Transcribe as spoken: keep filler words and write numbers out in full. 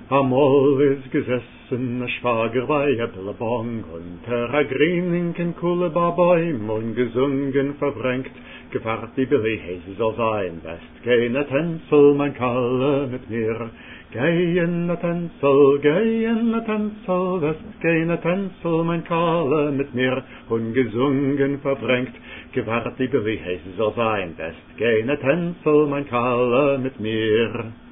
Amol is gesessen, a Schwager bei a Billabong, und er a Grinninken coole Baboim, und gesungen verbrängt, gewahrt die Billy, he soll sein, best gehen a Tänzel, mein Kalle, mit mir. Gehen a Tänzel, gehen a Tänzel, best gehen a Tänzel, mein Kalle, mit mir, und gesungen verbrängt, gewahrt die Billy, he soll sein, best gehen a Tänzel, mein Kalle, mit mir.